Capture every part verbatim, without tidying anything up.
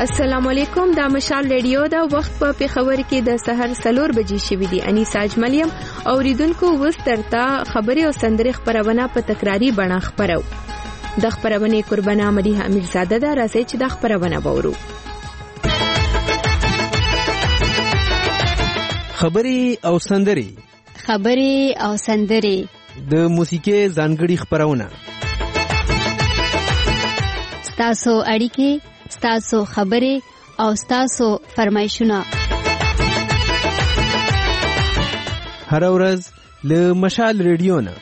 السلام علیکم. دا مشال ریډیو دا وخت په پیښور کې د سحر سلور بجې شوې دي. انیسا اجملیم اوریدونکو وس ترتا خبري او سندري خبرونه په تکراری بڼه خبرو. د خبرونه قربانه مدیحه امیرزاده دا راځي چې د خبرونه وورو. خبري او سندري خبري او سندري د موسیقي ځانګړي خبرونه ستاسو اړیکې ستاسو خبرې او ستاسو فرمایشونه هر ورځ له مشال ریډیو نه.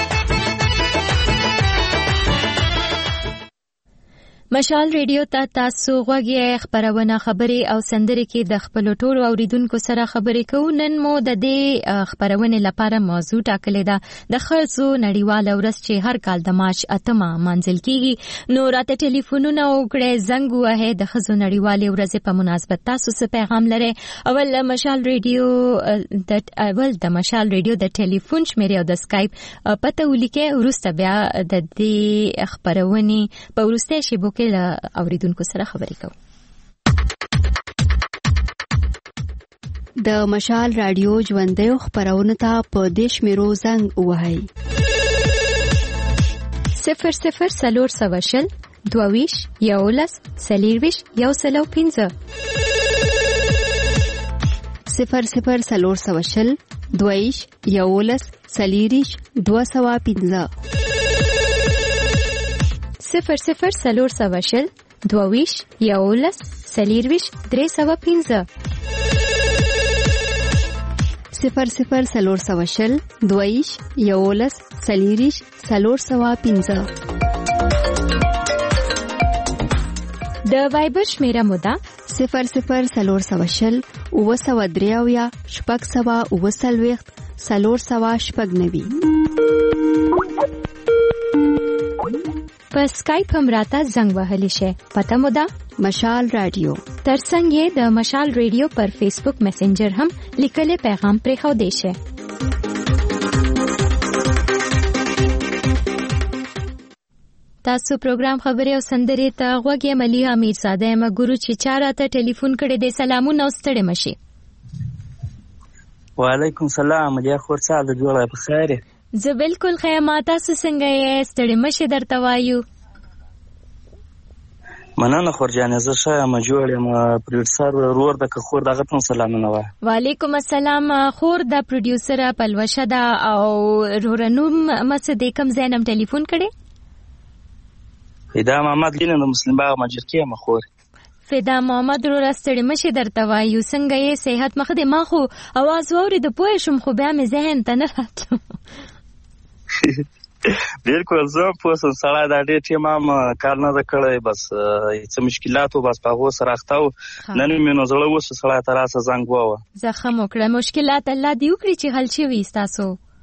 مشال ریډیو ته تاسو غوږی خبرونه خبري او سندري کې د خپل ټولو اوریدونکو سره خبرې کوو. نن مو د دې خبرونه لپاره موضوع ټاکلې ده د خلصو نړیواله ورځ چې هر کال د مارچ اتمه منځل کیږي. نو راته ټلیفونونه وکړئ، زنګ ووهئ د خلصو نړیواله ورځ په مناسبت. تاسو څه پیغام لرئ؟ اول مشال ریډیو د اول د مشال ریډیو د ټلیفون شمیرې او د اسکایپ پته ولیکئ. وروسته بیا د دې خبرونه په ورسته شیبو کې اوریدونکو سره خبرې کوو. د مشال رادیو ژوندۍ خبرونه ته په دیش میرو زنګ وهاي صفر صفر سلور سواشل دوویش یولس سلیرویش یو سلو پینزه صفر صفر سلور سواشل دوویش یولس سلیریش دو سوا پینزه صفر صفر سلور سواشل دوویش یولس سلیرویش درې سوا پینزه صفر صفر سلور سواشل دوویش یولس سلیریش سلور سوا پینزه. د وایبر شمیره مودا صفر صفر سلور سواشل اوه سوا دریاویا شپږ سوا اوه سلویخت سلور سوا شپږ نوي. په اسکایپ هم راته زنګ وهلی شي. پته مو ده مشال رادیو. ترڅنګ یې د مشال ریډیو پر فیسبوک میسنجر هم لیکلي پیغام پرې خو دی شي. تاسو پروګرام خبري او سندري ته غوږی مليحه امیرزاده ما ګورو چې چاره ته ټلیفون کړي د سلامونه واستړې مشي. وعلیکم السلام مليحه خور ساده جوړه په خیر. زه بالکل خیمه. تاسو څنګه یې؟ ستړي مشه درته وایو. مننه خورجانې، زه ښه یم جوړ یم. پروډوسر ورور د که خور دغه ته سلامونه وایه. وعلیکم السلام. خور د پروډوسر پلوشه ده او رورنوم مس د کوم ځای نم ټلیفون کړي؟ فدا محمد لینه د مسلم باغ مجرکې یم خور. فدا محمد رو راستړي مشه درته وایو. څنګه یې؟ صحت مخ دې؟ ما خو आवाज ووري د پوه شم خو بیا مې ذهن ته نه راتلو. بالکل زه پوه سم سړی دا ډېر ټیم هم کار نه ده کړی، بس څه مشکلات و بس په هغو سره اخته و. نن مې نو زړه وسو سړی ته راسه زنګ ووه. زخم وکړه. مشکلات الله دې وکړي چې حل شوي ستاسو.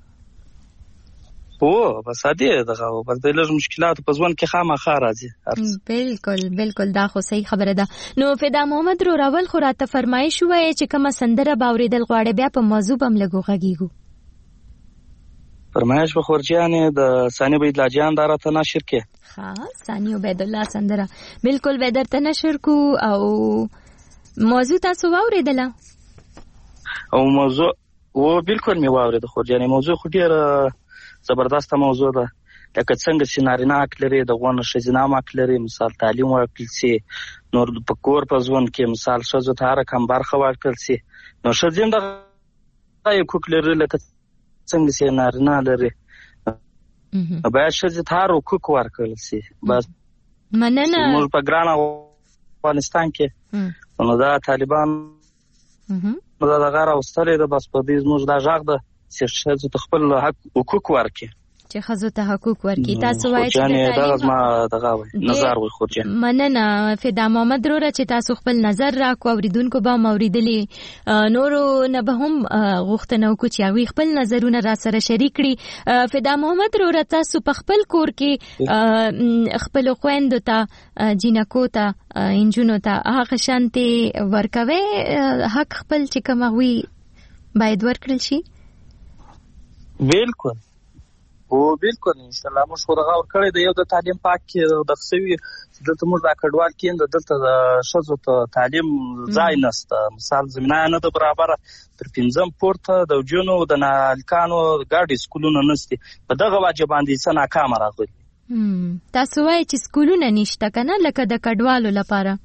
او بس دې دغه بس د لږ مشکلات په ژوند کې خامخا راځي. بالکل بالکل دا خو صحیح خبره ده. نو فدا محمد رو راول خو راته فرمایش وایي چې کومه سندره باوریدل غواړي، بیا په موضوع بم لګو غږیږو. فرمایش به خورجانې د ثانی عبید الله جان دا راته نشر کې. ها ثانی عبید الله سندره بالکل به درته نشر کو. او موضوع تاسو واوریدله؟ او موضوع و بالکل می واورید خورجانې. موضوع خو ډیره زبردسته موضوع ده. لکه څنګه چې نارینه حق لري د غوڼه ښځینه هم حق لري، مثال تعلیم ورکړل سي، نور په کور په ژوند کې مثال ښځو ته هره کم برخه ورکړل سي. نو ښځې هم دغه حقوق لري لکه څنګه چې نارینه لري. باید ښځې ته هر حقوق ورکړل سي. بس مننه. موږ په ګران افغانستان کې نو دا طالبان دا دغه راوستلی ده. بس په دې زموږ دا غږ ده چې ښځو ته خپل حقوق ورکړي، چې ښځو ته حقوق ورکړي. تاسو وایئ چې دا زما دغه نظر وي خورجان. مننه فدا محمد وروره چې تاسو خپل نظر راکو. اوریدونکو به هم اوریدلي، نورو نه به هم غوښتنه وکړو چې هغوی خپل نظرونه را سره شریک کړي. فدا محمد وروره تاسو په خپل کور کې خپلو خویندو ته جینکو ته انجونو ته هغه شانتې ورکوئ حق خپل چې کوم هغوی باید ورکړل شي؟ بالکل او بالکل ان شاء الله موږ خو دغه ور کړی د یو د تعلیم پاک کې د خسوي دلته موږ د کډوال کې دلته د شذو ته تعلیم ځای نشته، مثال زمينه نه د برابر تر پنځم پورته د جنو د نالکانو ګاډي سکولونه نشته، په دغه واجب باندې څه ناکام راغلي. تاسو وایي چې سکولونه نشته کنه لکه د کډوالو لپاره؟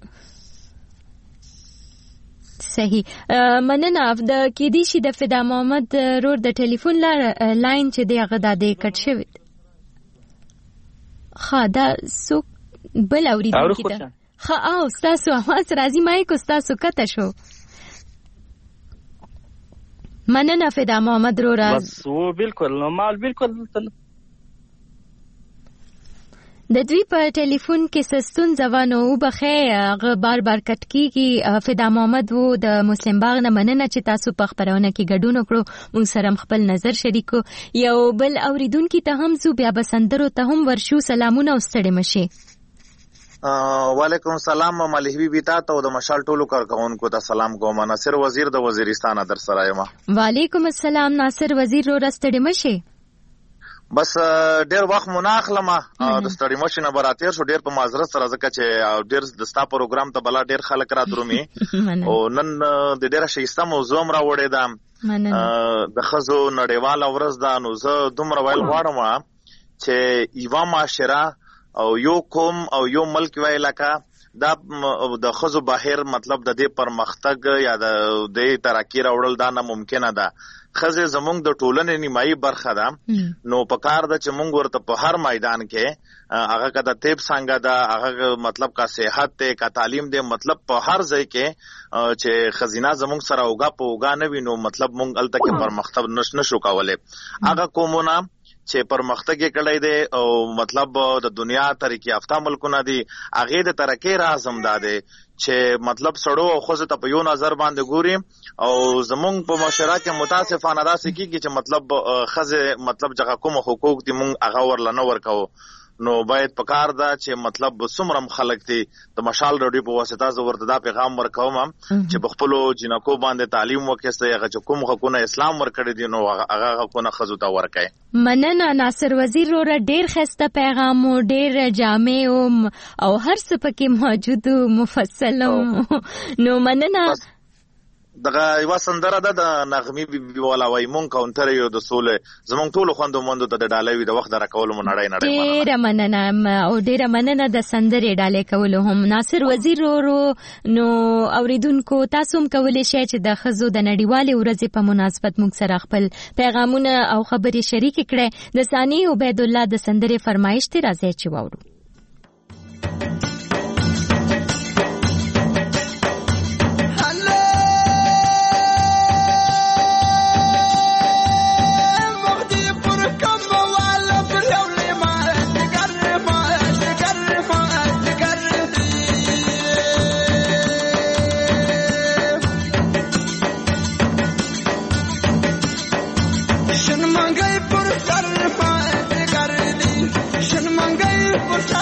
صحیح. مننه. د کېدی شي د فدا محمد رور د ټلیفون لاین چې دی هغه د دې کټ شوی. ښه دا څوک بل اورېدونکي ده؟ ښه او ستاسو اواز راځي، مایک ستاسو کته شو. مننه فدا محمد رور. بس و بالکل نورمال بالکل د دوی په ټلیفون کې سستون ځوانو وبخې هغه بار بار کټ کیږي. فدا محمد وو د مسلم باغ نه مننه چې تاسو په خبرونه کې ګډون وکړو، موږ سره خپل نظر شریکو. یو بل اوریدونکو ته هم زو بیا بسندرو ته هم ورشو. سلامونه او ستړي مشي. وعلیکم السلام ملهبی بیتا ته د مشال ټولو کارکونکو ته سلام کوم. ناصر وزیر د وزیرستان در سره یم. وعلیکم السلام ناصر وزیر رو رستړي مشي. بس ډیر وخت مناخلم د ستړي مشي نه براتیر شو، ډیر په معذرت سره ځکه چې ډیر د ستا پروګرام ته بلا ډیر خلک را درومي او نن د ډیره شایسته موضوع را وړې ده د ښځو نړیواله ورځ ده. نو زه دومره ویل غواړم چې یوه معاشره او یو قوم او یو ملک وی لکه دا د ښځو بهر مطلب د دې پرمختګ یا د دې ترقي راوړل دا ناممکنه ده. خزه زمونږ د ټولنې نیمایي برخه ده، نو په کار ده چې مونږ ورته په هر میدان کې هغه که د طب څنګه ده، هغه مطلب کا صحت ده، کا تعلیم ده، مطلب په هر ځای کې چې خزینه زمونږ سره اوګه په اوګه نه وي نو مطلب مونږ الته کې پرمختګ نش نشو کولی. هغه قومونه چې پرمختګ یې کړی دی او مطلب د دنیا ترقی یافته ملکونه دي، هغې د ترقۍ راز هم دا دی چې مطلب سړو او ښځو ته په یو نظر باندې ګوري او زمونږ په معاشره کې متاسفانه داسې کېږي چې مطلب ښځې مطلب چې هغه کوم حقوق دي مونږ هغه ورله نه ورکوو. نو باید په کار ده چې مطلب څومره خلک دي د مشال راډیو په واسطه زه ورته دا پیغام ورکوم چې په خپلو جنکو باندې تعلیم وکړي، هغه چې کوم حقونه اسلام ورکړي دي نو هغه حقونه ښځو ته ورکړي. مننه ناصر وزیر روره، ډیر ښایسته پیغام او ډیر جامع او هر څه پکې موجود مفصل. نو مننه. دغه یو سندره ده د نغمي بي والا وای مونږ کاونټر یو د سولې زمونږ ټول خوندو مونږ ته د ډالۍ د وخت درکول مونږ نړۍ نړۍ ډیره مننه او ډیره مننه د سندرې ډالۍ کول هم ناصر وزیر ورو. نو اوریدونکو تاسو هم کولی شئ چې د ښځو د نړیوالې ورځې په مناسبت موږ سره خپل پیغامونه او خبرې شریک کړئ. د ثاني عبید الله د سندرې فرمایش ته راځي چې واورو. Shun mangai pur sar faat kar di, shun mangai pur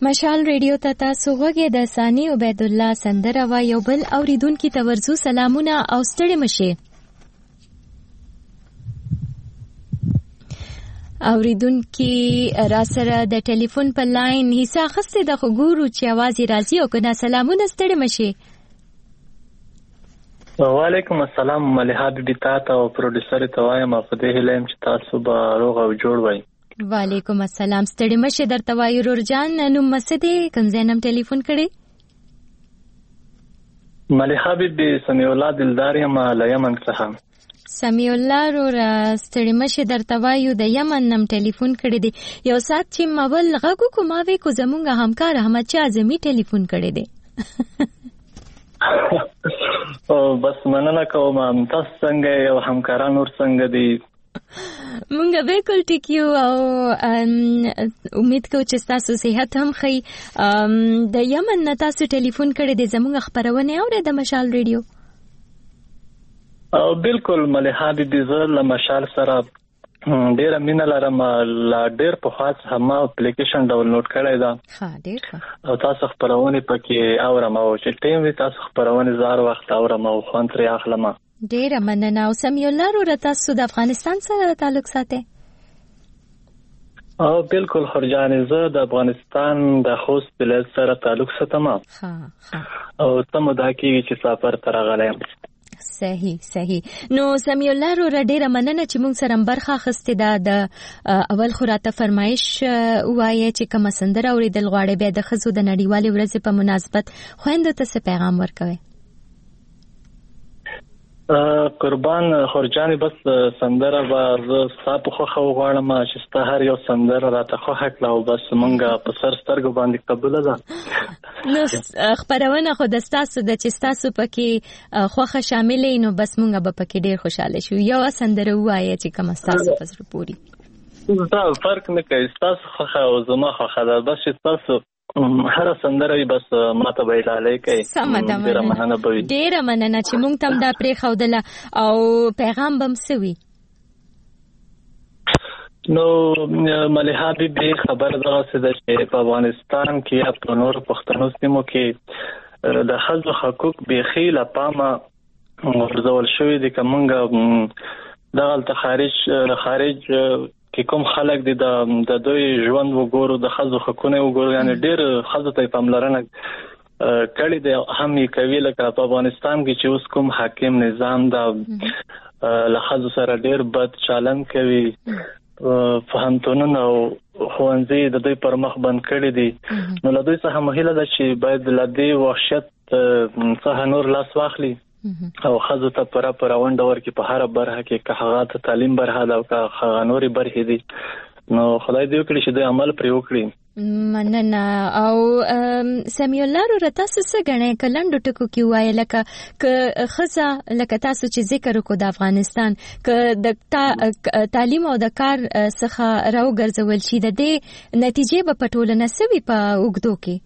مشال ریډیو ته تاسو غوږی د ثانی عبید الله سندره وا یو بل اوریدونکو ته ورزو سلامونه او ستړي مشه. اوریدونکو را سره د ټلیفون په لاین حصہ خسته د خګورو چې आवाज راځي او کنه سلامونه ستړي مشه. وعلیکم السلام مليحه بیبي تاسو او پروډوسر ته وایم په دې هلم چې تاسو به روغ او جوړ وای. وعلیکم السلام ستړي مشه درته وای رورجان نو مسدي کوم زینم ټلیفون کړي. مليحه بیبي سمیع الله دلدار یم له یمن څخه. سمیع الله رو ستړي مشه درته وایو د یمن نم ټلیفون کړي دي. یو سات چې مول غږو کومه وې کو زمونږ همکار احمد شاه اعظمي ټلیفون کړي دي. او بس مننه کوم تاسو څنګه یو همکاران ور څنګه دي؟ مونږ بالکل ټیک یو او امید کوم چې تاسو صحت هم خي. د یمن نه تاسو ټلیفون کړی د زموږ خبرونه اورئ د مشال ریډیو؟ او بالکل مليحه دي زه له مشال سره ډیر مینه لرم. لا ډیر په خاص هم اپلیکیشن ډاونلوډ کړی دا. ها ډیر ښه. او تاسو خبرونه پکې اورم او چې ټیم وي تاسو خبرونه زار وخت اورم او خوند ترې اخلم. ډیر مننه. او سمیع الله رو تاسو د افغانستان سره تعلق ساتي؟ او بالکل خرجان زه د افغانستان د خوست ولایت سره تعلق ساتم. ها ها. او تم دا کیږي چې سفر تر غلم. صحیح صحیح. نو سمیع الله رو ډیره مننه چې موږ سره برخه اخیستې ده. د اول خراته فرمایش وایي چې کوم سندره اوریدل غواړي به د خزو د نړیوالې ورځې په مناسبت خويندو ته څه پیغام ورکوي؟ قربان خورجان بس سندره با ستاسو خو خو غواړم چې ستاسو هر یو سندره راته خو حق لا او بس مونږه په سر سترګو باندې قبول ده. نو خبرونه خو د تاسو د چې تاسو پکې خوخه شاملې نو بس مونږه به پکې ډیر خوشاله شو. یو سندره وایي چې کوم تاسو پسره پوری دا فرق نه کوي تاسو خو او زما خو خدای بس تاسو هر سندره بس ماته ویلای کوي. ډیره مننه ډیره مننه چې مونږ تم دا پرې خودله او پیغام بم سوي. نو مليحه بیبي خبر دراسه ده چې په افغانستان کې په نور پښتنو سیمو کې د ښځو حقوق بيخي لا پامه ورزول شوې دي. کومه دغه خارج خارج کې کوم خلک دي د دوی ژوند وګورو د ښځو حقوقونه وګورو یعنی ډېر ښځو ته پاملرنه کړي دي هم یې کوي. لکه په افغانستان کې چې اوس کوم حاکم نظام دا له ښځو سره ډېر بد چلند کوي. فهمتونه او خوانزي د دوی پر مخ بند کړي دي. نو له دوی څخه مهله ده چې باید له دې وحشت څخه نور لاس واخلي او خزو ته پر پر وند ورکی په هر برخه کې که هغه ته تعلیم برخه دا او که هغه نوري برخه دي. نو خدای دې وکړي چې د عمل پر وکړي. مننه. او سمیع الله رو تاسو څه غنې کلندو ټکو کې وایي لکه ک خزه لکه تاسو چې ذکر وکړو د افغانستان ک د تعلیم او د کار څخه راو ګرځول شي د دې نتیجې په پټولنه سوي په وګدو کې.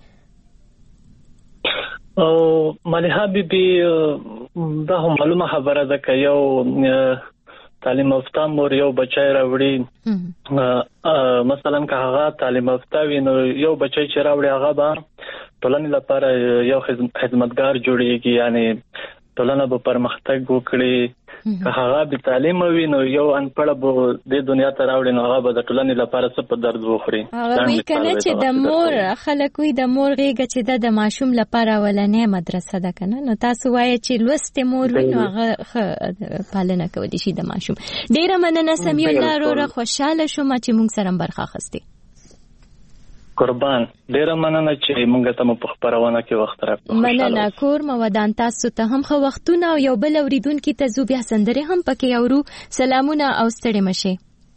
او مليحه بیبي دا هم معلومه خبره ده که یو تعلیم یافته مور یو بچی راوړي مثلا که هغه تعلیم یافته وي نو یو بچی چې راوړي هغه به ټولنې لپاره یو خدمتګار جوړیږي یعنی ټولنه به پرمختګ وکړي. که هغه به تعلیم وي نو یو انپړ به د دنیا ته راوړي نو هغه به د ټولنې لپاره څه په درد وخوري. هغه وی کنه چې د مور خلک وي د مور غیږه چې د ماشوم لپاره ولنې مدرسه ده کنه. نو تاسو وایي چې لوست مور وي نو هغه پالنه کوي شي د ماشوم. ډیره مننه سمیع الله رو خوشاله شوم چې مونږ سره برخه اخیستې. قربان ډیره مننه چې مونږ ته په خبرونه کې وخت راکړو. مننه کور مودان تاسو ته هم خو وختونه او یو بل اوریدونکو ته زو بیا سندره هم پکې اورو. سلامونه او ستړي مشه.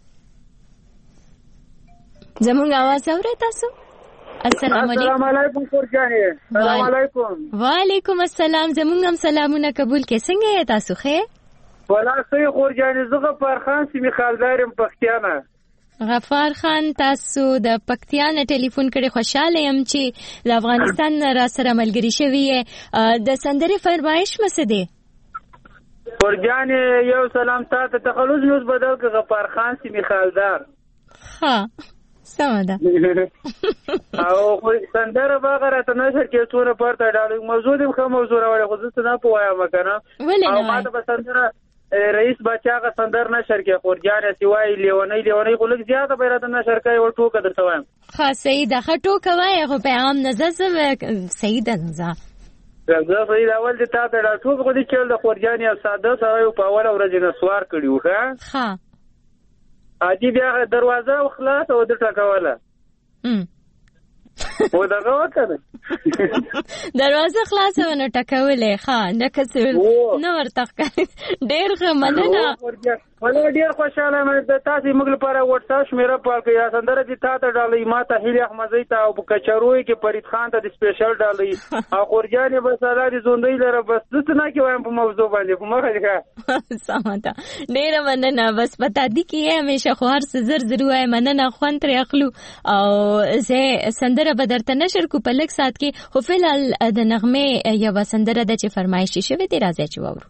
زموږ आवाज اورئ تاسو؟ السلام علیکم. السلام علیکم خورجانې. السلام علیکم. وعلیکم السلام. زموږ هم سلامونه قبول کې. څنګه یې تاسو ښه؟ ولا سې خورجانې زغه پر خان سیمه خالدارم پښتیانه. غفار خان تاسو د پکتیان ټلیفون کړي خوشاله يم چې د افغانستان را سره ملګری شوی د سندري فرمایش مسده. خورجان یو سلام تاسو ته خلوص نوز بدل ک غفار خان سیمه خالدار. ها سم ده او سندره باغه راته نشر کې څونه پرته ډالو موضوع دې خو موضوع راوړې خو زه نه پوایم کنه ولې او ماته به سندره رئیس بچاغه سندر نشر کې خورجان سیوای لیونی لیونی خو لږ زیاته به راته نشر کوي او ټوکه درته وایم ها صحیح ده ټوکه وای خو په عام نظر صحیح ده نظر زه صحیح اول دې تا ته ټوکه خو دې چې د خورجان یا ساده سوي په اول ورځ نه سوار کړیو ښه ها اجي بیا دروازه خلاص او د ټکواله ام و دغه وکړه دروازه خلاصه ونه ټکولې ښه نه کسر نو ورته ډېر ښه مننه ولې ډېر خوشاله مې د تاسو موږ لپاره واتساپ شمیره پالکې یا سندره دي تا ته ډالې ما ته هیله احمدزی ته او کچروي کې فرید خان ته د سپیشل ډالې او خورجان بس الله دې زوندې لره بس څه نه کوم په موضوع باندې په مخه ښه سماته ډېر مننه بس پتا دي کې همیشه خو هر څه زر زر وای مننه خوان تر اخلو او زه سندره بدرته نشر کو په لک سات کې خو فلال د نغمه یا سندره د چې فرمایشي شوی دی راځي چې وورو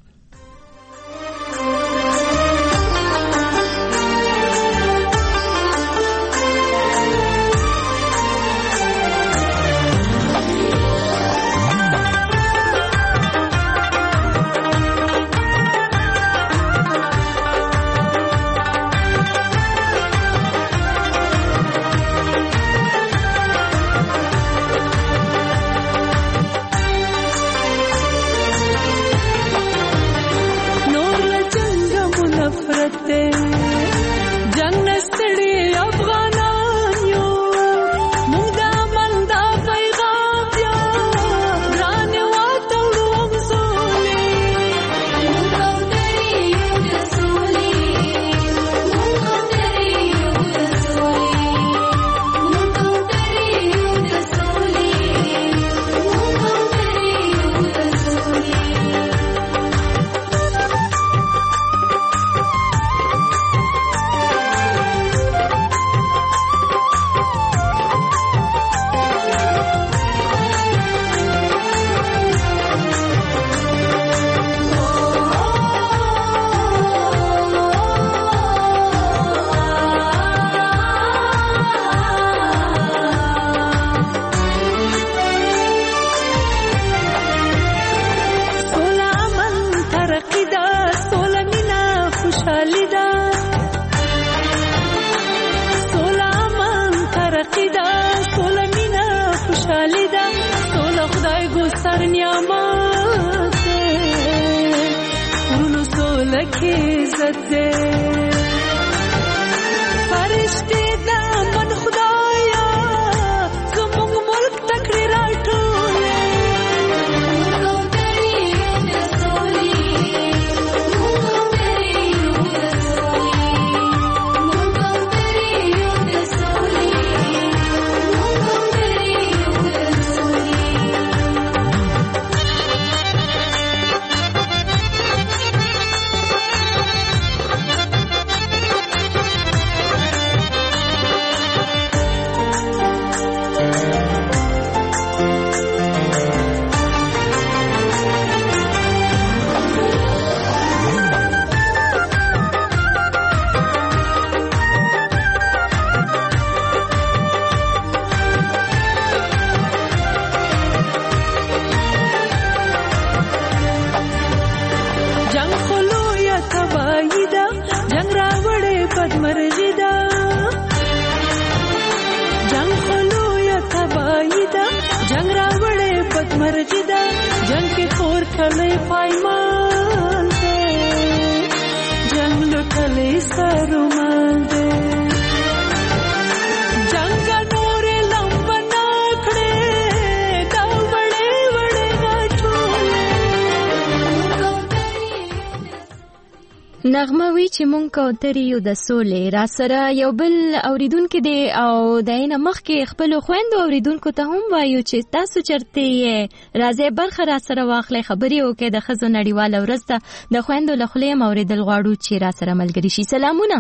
نغمه وی چې مونږ کوتري یو د سولې را سره یو بل اوریدونکو دی او داینه مخ کې خپل خويندو اوریدونکو ته هم وایو چې تاسو چرته یې راځي برخه را سره واخلې خبري وکړي د خزو نړیواله ورځ ته د خويندو لخلې موریدل غواړو چې را سره ملګری شي. سلامونه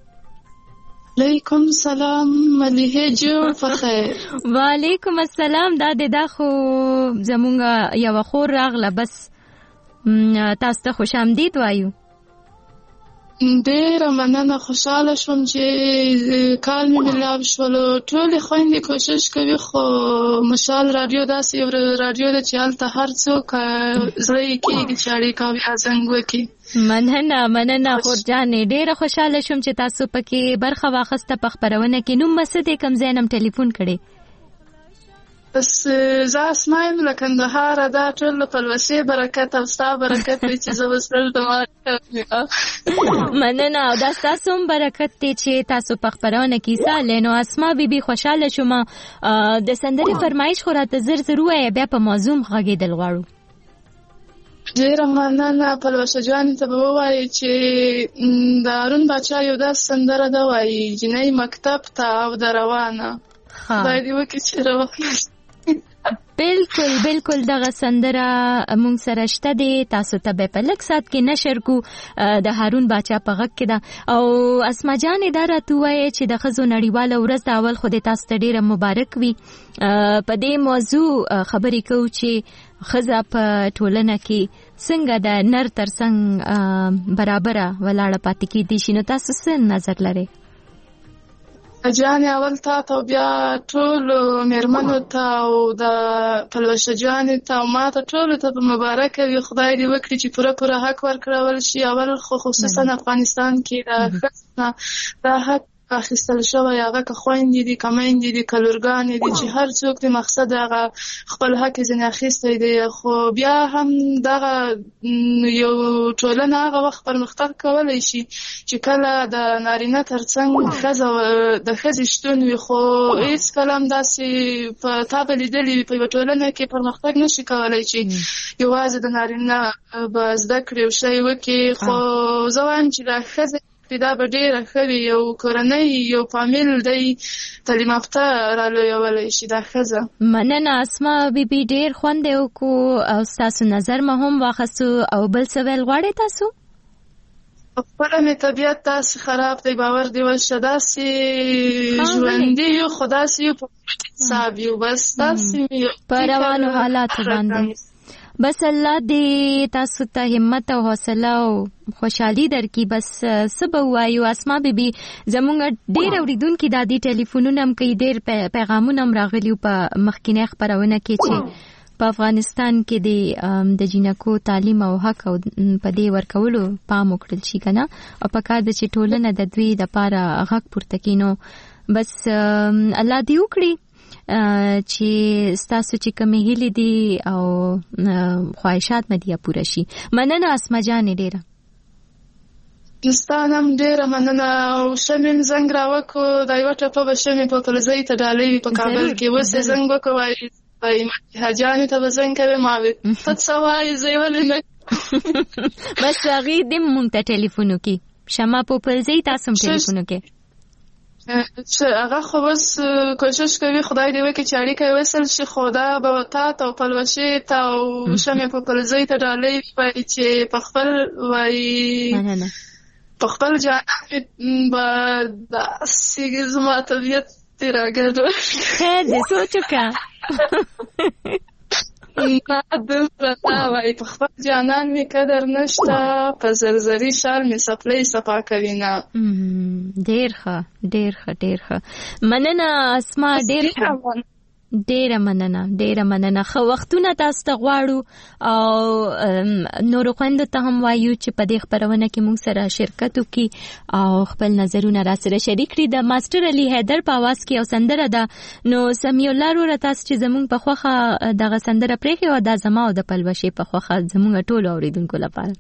علیکم سلام مليحه جوړ فخیر. وعلیکم السلام. دا د داخو زمونږ یو خور راغله بس تاسو ته خوش آمدید وایو. ډېره مننه، خوشحاله شوم چې کال مې ملاو شولو. ټولې خویندې کوشش کوي خو مشال راډیو داسې یو راډیو ده چې هلته هر څوک زړه یې کېږي چې اړیکه او یا زنګ وکړي. مننه مننه خورجانې، ډېره خوشحاله شوم چې تاسو پکې برخه واخسته په خپرونه کې. نوم مې څه دی، کوم ځای نه ټلیفون کړی؟ بس زه اسما یم له کندهاره. دا ټول له پلوسې برکت او ستا برکت دی چې زه اوس دلته مننه، او دا ستاسو هم برکت دی چې تاسو په خپرونه کې حصه اخلئ. نو اسما بیبي خوشحاله شوم. د سندرې فرمایش خو راته زر زر ووایه، بیا په موضوع هم غږېدل غواړو. ډېره مننه. پلوشه جانې ته به ووایي چې د هارون باچا یو داسې سندره ده، وایي جنۍ مکتب ته او د روانه خدای دې وکړي چې روانه. بالکل بالکل دغه سندره مونږ سره شته دی، تاسو ته به په لږ ساعت کې نشر کو. د هارون باچا په غږ کې ده. او اسما جانې دا راته ووایي چې د ښځو نړیواله ورځ د اول خو دې تاسو ته ډېره مبارک وي. په دې موضوع خبرې کوو چې ښځه په ټولنه کې څنګه د نر تر څنګ برابره ولاړه پاتې کېدی شي. نو تاسو څه نظر لرئ؟ جانې اول تا ته او بیا ټولو مېرمنو ته او د پلوشه جانې ته او ما ته ټولو ته په مبارکه وي. خدای دې وکړي چې پوره پوره حق ورکړول شي. اول خو خصوصا افغانستان کې د ښځو دا حق اخیستل شوی، هغه که خویندې دي که میندې دي که لورګانې دي چې هر څوک د مقصد هغه خپل حق یې ځینې اخیستی دی. خو بیا هم دغه یو ټولنه هغه وخت پرمختګ کولی شي چې کله د نارینه تر څنګ ښځه د ښځې شتون وي. خو هېڅکله هم داسې په تا به لیدلي وي په یوه ټولنه کې پرمختګ نشي کولی چې یوازې د نارینه به زده کړي او شی وکړي. خو زه وایم چې د ښځې دا به ډېره ښه وي، یو کورنۍ یو فامیل دی تعلیم یافته رالویولی شي دا ښځه. مننه اسما بیبي، ډېر خوند یې وکړو او ستاسو نظر مو هم واخیستو. او بل څه ویل غواړئ تاسو؟ خپله مې طبیعت داسې خراب دی، باور دې وشه، داسې ژوندي یو خو داسې یو په حساب یو، بس داسې په روانو حالاتو باندې. بس الله دې تاسو ته همت او حوصله او خوشحالي درکړي. بس څه به ووایو اسما بیبي، زمونږ ډېر اورېدونکي دا دي ټلیفونونه هم کوي، ډېر پیغامونه هم راغلي په مخکینۍ خپرونه کې چې په افغانستان کې د جینکو تعلیم او حق او په دې ورکولو پام وکړل شي که نه، او په کار ده چې ټولنه د دوی دپاره غږ پورته کړي. نو بس الله دې وکړي چې ستاسو چې کومې هیلې دي او خواهشات مې دي پوره شي. مننه اسما جانې ډېره. ستانه هم ډېره مننه. او ښه مې زنګ راوکړو، دا یوه ټپه به ښه مې په پلزۍ ته ډالۍ وي په کابل کې. اوس یې زنګ وکړو وایي حاجانې ته به زنګ کوې، ما وې ته څه وایې زه یې ولې نه بس هغې دې مونږ ته ټلیفون وکړي. شمه په پلزۍ تاسو هم ټلیفون وکړئ. هغه خو اوس کوشش کوي خدای دې وکړي چې اړیکه یې وصل شي. خو دا به تا ته او پلوشې ته او شمې په پلزۍ ته ډالۍ وایي چې په خپل وایي په خپل جانان به داسې زما طبیعت دې راګډوډ خیر دې سوچ وکړه نه دومره تا وایي په خپل جانان مې قدر نشته، په زرزري شال مې څپلۍ صفا کوي نه. ډېر ښه ډېر ښه ډېر ښه. مننه اسما، ډېر ډېره مننه ډېره مننه. ښه وختونه تاسو ته غواړو او نورو خویندو ته هم وایو چې په دې خپرونه کې موږ سره شرکت وکړي او خپل نظرونه را سره شریک کړي. د ماسټر علي حیدر په اواز کې یو سندره ده. نو سمیع الله وروره تاسو چې زموږ په خوښه دغه سندره پرېښې وه، دا زما او د پلوشې په خوښه زموږ ټولو اورېدونکو لپاره.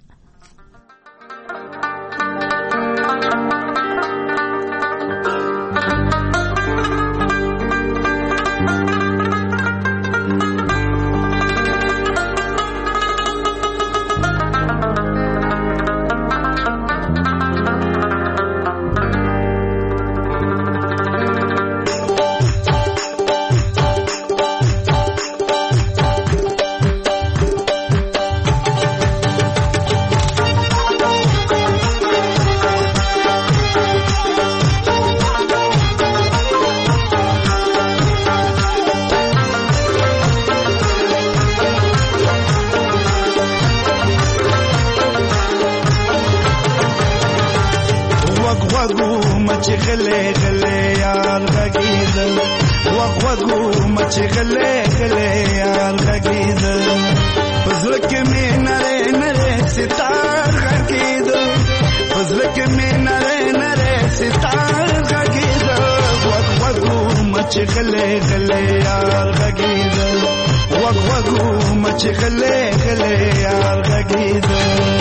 وغوغو مچ غلې غلې یار غږیدل وغوغو مچ غلې غلې یار غږیدل پزړه کې مې نره نره ستار غږیدل پزړه کې مې نره نره ستار غږیدل وغوغو مچ غلې غلې یار غږیدل وغوغو مچ غلې غلې یار غږیدل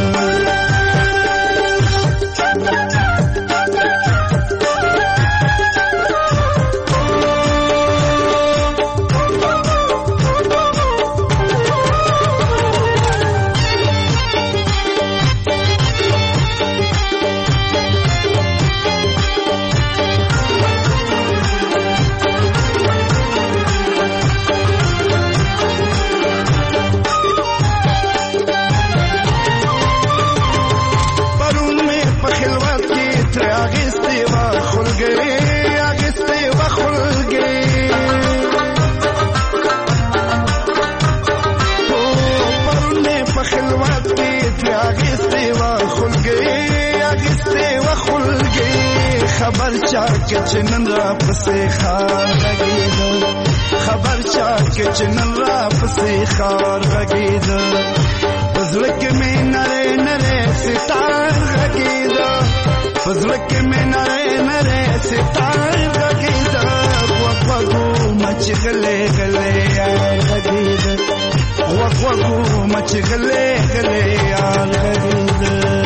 خبر چا کې چنن را پسې خار غږیدل خبر چا کې چنن را پسې خار غږیدل پزړه کې مې نره نره ستار غږیدل پزړه کې مې نره نره ستار غږیدل وغوغو مچ غلې غلې یار غږیدل وغوغو مچ غلې غلې یار غږیدل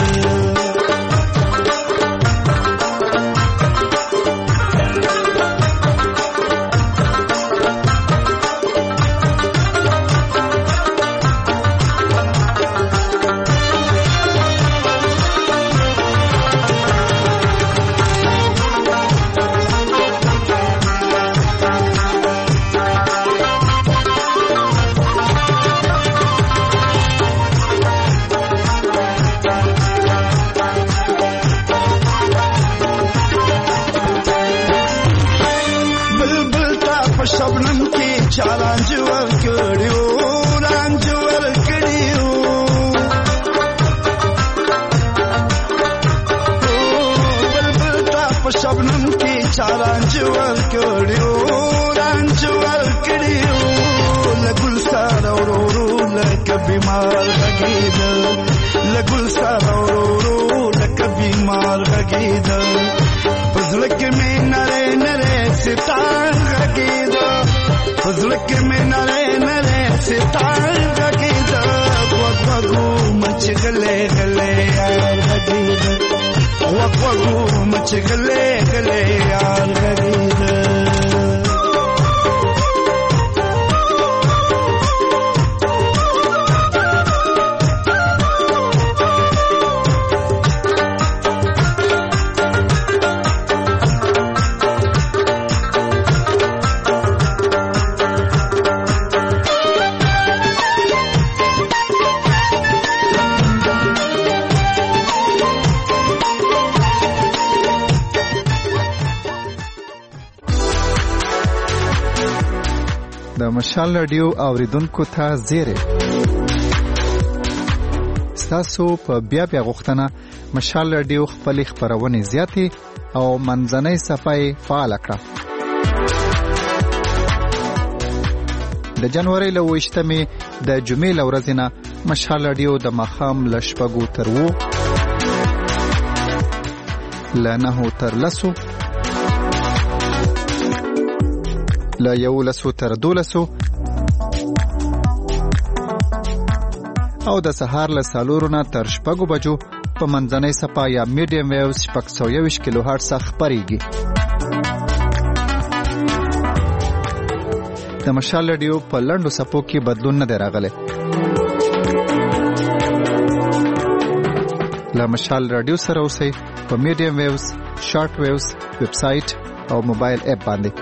مشال رادیو اوریدونکو ته زیری ستاسو په بیا بیا غوښتنه مشال رادیو خپل خبرونه زیاتې او منځنۍ صفای فعال کړه. د جنوري له وشتمې د جمعې لورځ نه مشال رادیو د مخام لشپګو تر وو لنه تر لسو لا یو لسو تر دولسو او د سهار له سالورونه تر شپږو بجو په منځنۍ صفا یا میډیم ویوز شپږ سوه یوویشت کیلو هرټز خپرېږي. د مشال رادیو په لنډو صفو کې بدلون نه دی راغلی. له مشال رادیو سره اوسئ په میډیم ویوز، شارټ ویوز، ویب سایټ او موبایل اپ باندې.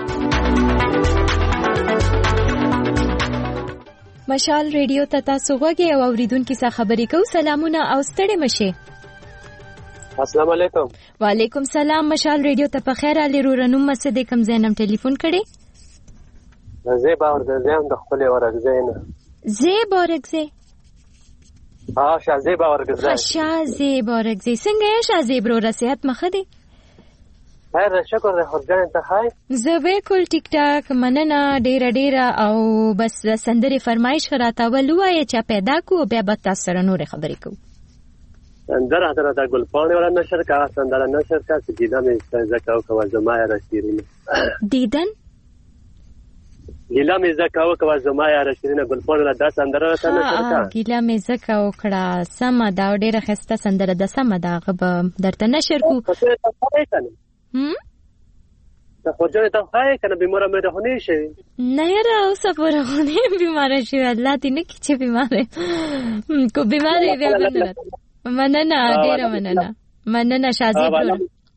مشال ریډیو ته تاسو غوږی او اوریدونکو سره خبرې کوو. سلامونه او ستړي مشه. السلام علیکم. وعلیکم سلام. مشال ریډیو ته په خیر علي رورنوم مسد کم زینم ټلیفون کړي. زه به ورګزم د خپل ورګزینه. زه بورګزه. ها شازه به ورګزه. شازه بورګزه. څنګه یې شازه برو صحت مخه دي؟ خیر شکر دې خورجان ته هاي زه بالکل ټیک ټاک مننه ډیره ډیره او بس سندري فرمایش راته ولوي چې پیدا کو بیا به تاسو سره نور خبرې کوو سندره حضرت ګلپانه ولا نشر کا سندره نشر کا دیدن زکاو کو زمایا رشیرین دیدن ګیلا مې زکاو کو زمایا رشیرین ګلپانه ولا دا سندره راته نشر کا ګیلا مې زکاو کړه سم دا ډیره خسته سندره د سم دا غب درته نشر کو هم ته خوځره ته هاي کنه بیمار مې ده هني شي نه یاره اوس پر هني بیمار شي الله دې نه کیچې بیمار کو بیمار دی بیا مننه ډیره مننه مننه شازي برو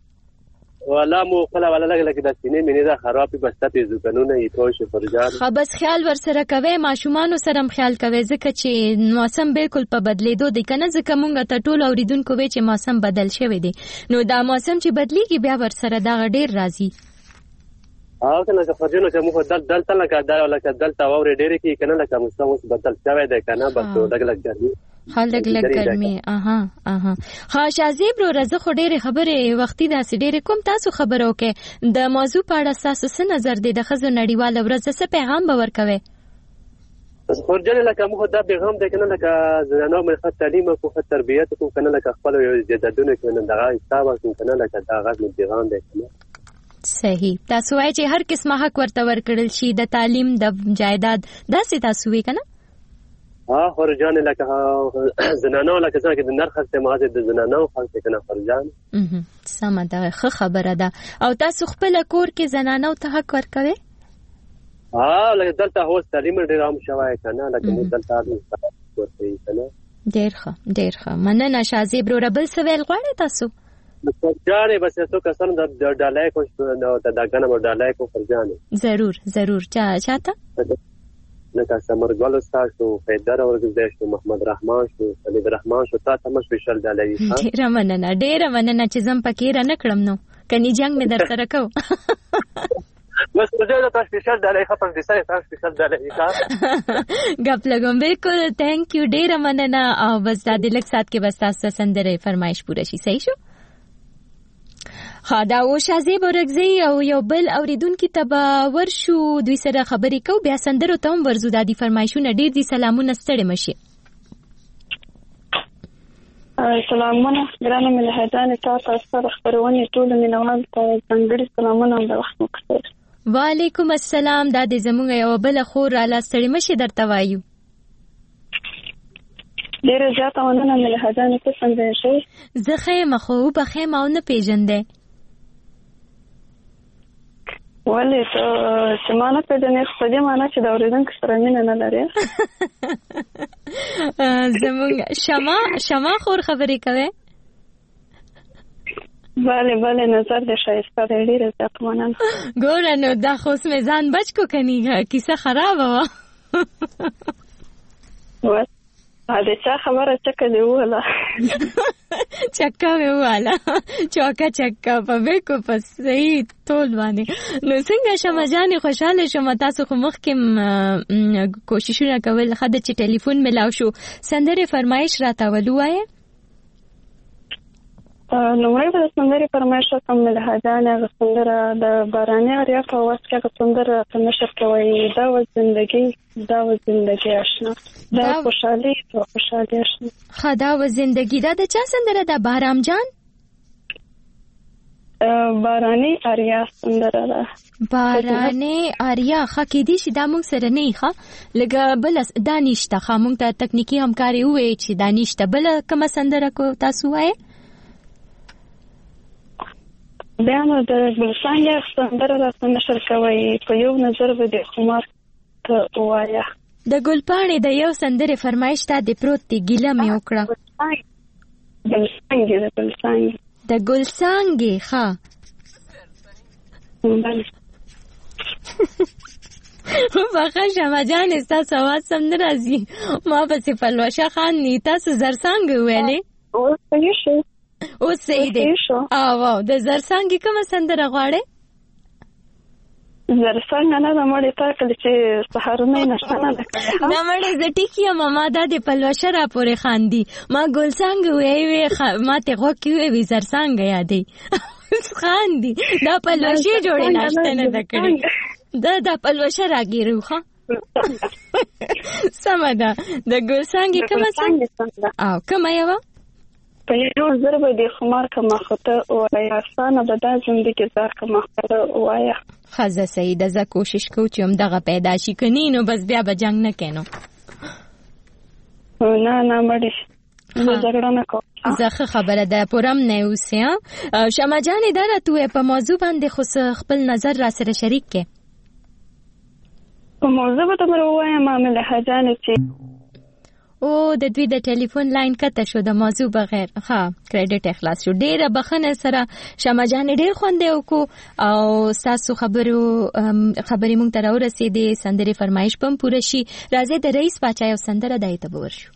ولا مو خلا ولا لګ لګ د سینې مې نه خرابې بسته پیزو قانون یې توش فرجان خو بس خیال ور سره کوي ماشومان سره خیال کوي ځکه چې موسم بالکل په بدلیدو دی کنه ځکه مونږ ته ټول اوریدونکو وی چې موسم بدل شوی دی نو دا موسم چې بدلیږي بیا ور سره دا ډیر راځي او کنه که فرجانو چې موږ دل دلته لکه دا لکه دلته اوري ډیر کې کنه لکه موسم اوس بدل شوی دی کنه بس لګ لګ ګرمي خلک لګ ګرمي اها اها خا شازي برو رزه خو ډېر خبره وختي داسې ډېر کوم تاسو خبرو کې د موضوع په اړه تاسو څه نظر دی د خزو نړیواله ورځ څه پیغام باور کوي خورجل لکه موږ دا پیغام دی کنه لکه زنانو مې خاص تعلیم او خاص تربیت کو کنه لکه خپل جدادونه کنه دغه حساب کنه لکه دا غږ پیغام دی کنه صحیح تاسو وايي چې هر قسمه حق ورته ورکړل شي د تعلیم د جایداد داسې تاسو وی کنه ها خورجان لکه زنانو لکه څنګه د نرخ ته مازه د زنانو خلک کنه خورجان اه سم ده خه خبره ده او تاسو خپل کور کې زنانو ته حق ورکوي ها لکه دلته هو تعلیم ډیر عام شوی کنه لکه موږ دلته ورته کنه ډیر ښه ډیر ښه مننه شازي برو ربل سویل غواړي تاسو خورجان بس تو کسان د ډالای کو د داګنه مو ډالای کو خورجان ضرور ضرور چا چاته لکه سمر ګل استاد شو پیدر ورګزده شو محمد رحمان شو سلیم رحمان شو تا تم سپیشل ډالای ها ډیر مننه ډیر مننه چې زم پکې را نکړم نو کني جنگ مې در سره کو بس مجھے تو سپیشل ډالای خپل دي سره تاسو سپیشل ډالای ښه غپ لګم بالکل ثانک یو ډیر مننه او بس د لک سات کې بس تاسو سندره فرمایش پوره شي صحیح شو خادا او شازي برګزي او یو بل اوریدونکو ته به ورشو دوی سره خبرې کو بیا سندرو ته هم ورزو د دې فرمایشونه ډیر دي سلامونه ستړي مشي سلامونه ګرانه ملحدان تاسو سره خبرونه ټول مینوال ته څنګه سلامونه د وخت مخکې وعلیکم السلام د دې زموږ یو بل خور را ستړي مشي درته وایو ډیر زیاته ونه ملحدان ته څنګه شي زه خیمه خو په خیمه او نه پیژندې ولې ته چې ما نه پیژنې خو دې معنا چې د اوریدونکو سره مینه نه لري زموږ شما شما خور خبرې کوي بله بله نظر دې شایسته دی ډېره زیاته مننه ګوره نو دا خو اوس مې ځان بچ کو کني کیسه خرابه وه دا چا خبره چکه دی وله چکه مې وواله چوکه چکه په بالکل په صحیح ټول باندې نو څنګه شمه جانې خوشحاله شوم تاسو خو مخکې کوششونه کول ښه ده چې ټلیفون ملاو شو سندرې فرمایش راته ولوایې لومړی به د سندرې فرمایش کوم ملحدانې هغه سندره د باراني آریا په اواز کې هغه سندره په نشر کې وایي دا و زندګي دا و زندګي آشنا دا خوشحالي تو خوشحالي آشنا ښه دا و زندګي دا د چا سندره ده بهرام جان باراني آریا سندره ده باراني آریا ښه کېدی شي دا موږ سره نه ښه لږه بله دا نشته ښه موږ ته تکنیکي همکاري ووایي چې دا نشته بله کومه سندره کو تاسو وایئ بیا نو د ګلڅانګې سندره راته نشر کوي په یو نظر به د خمار ته ووایه د ګلپاڼې د یو سندرې فرمایش ته د پروت دی ګیله مې وکړه ګلڅانګې د ګلڅانګې د ګلڅانګې ښه بخښه شمه جانې ستاسو اواز سم نه راځي ما پسې پلوشه خان ني تاسو زرڅانګې وویلې اوس صحیح شو اوس صحیح دی او واو د زرڅانګې کومه سندره غواړې زرڅانګه نه ده مړې تا کله چې سهارونه یې نشته نه ده کړې نه مړې زه ټیک یم ما دا د پلوشه راپورې خاندي ما ګلڅانګه ویې وې ما ته غوږ کې وې زرڅانګه یادې اوس خاندي دا پلوشي جوړې ناشته نه ده کړې دا دا پلوشه راګیرو ښه سمه ده د ګلڅانګې کومه څانګه او کومه یوه په یو زر به د خمار کومه خطه وایه افسانه به دا زندګي زار کومه خطه وایه ښه صحیح ده زه کوشش کوم چې همدغه پیدا شي که نه نو بس بیا به جنګ نه کوې نو نه نه مړې زه جګړه نه کوم زه ښه خبره ده پرم نه اوسې شمه جانې دا راته ووایه په موضوع باندې خو خپل نظر را سره شریک کړې په موضوع به دومره ووایم ملحه جانې چې او د دوی د ټلیفون لاین کته شو د موضوع بغیر ها کریډټ اخلاص شو ډیره بخنه سره شمه جان ډیر خوند وکړو او تاسو خبرو خبرې مونږ ته راورسېدې سندرې فرمایش پم پوره شي راځي د رئیس باچا یو سندره دای ته ورشو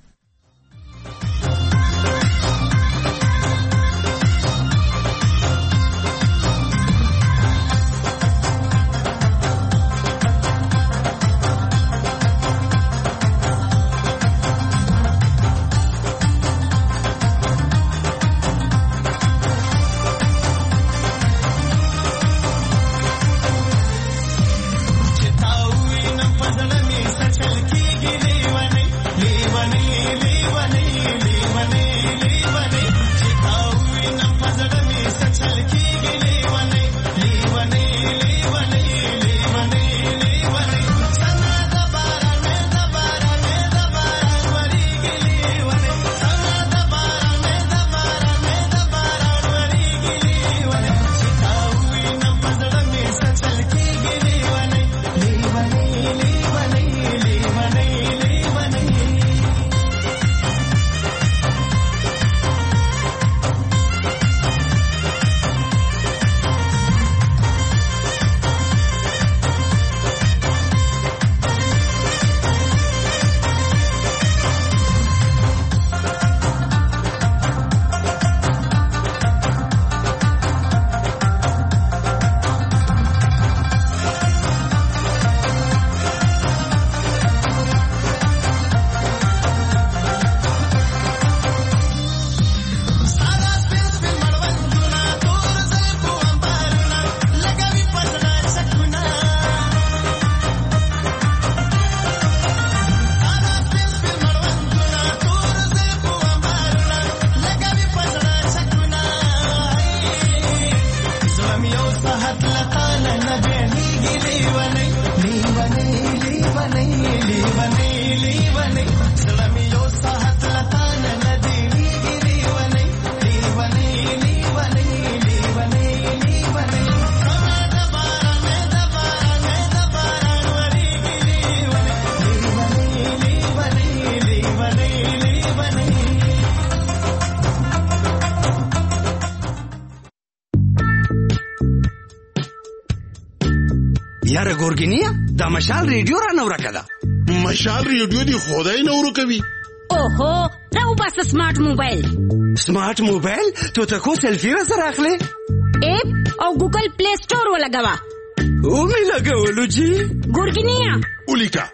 یاره ګورګینیا دا مشال ریډیو را نو راکړه مشال ریډیو دی خدای نو ورکوي اوهو دا وبس سمارټ موبایل سمارټ موبایل ته ته کو سلفي را سره اخلي اپ او ګوګل پلی سٹور ولګوا او می لګولو جی ګورګینیا ولیکا